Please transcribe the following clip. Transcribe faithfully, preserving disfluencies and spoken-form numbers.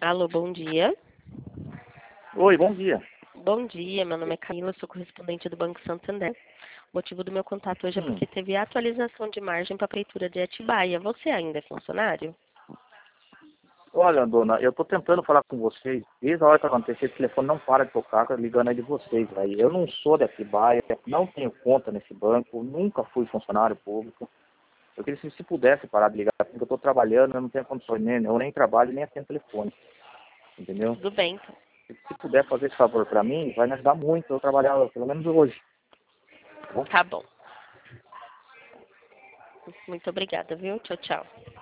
Alô, bom dia. Oi, bom dia. Bom dia, meu nome é Camila, sou correspondente do Banco Santander. O motivo do meu contato hoje é Hum. porque teve atualização de margem para a prefeitura de Atibaia. Você ainda é funcionário? Olha, dona, eu tô tentando falar com vocês. Desde a hora que aconteceu, esse telefone não para de tocar, ligando aí de vocês. Aí. Eu não sou de Atibaia, não tenho conta nesse banco, nunca fui funcionário público. Eu queria se, se pudesse parar de ligar, porque eu tô trabalhando, eu não tenho condições, nem, eu nem trabalho, nem atendo telefone. Entendeu? Tudo bem, então. Se, se puder fazer esse favor para mim, vai me ajudar muito eu trabalhar, pelo menos hoje. Tá bom? Tá bom. Muito obrigada, viu? Tchau, tchau.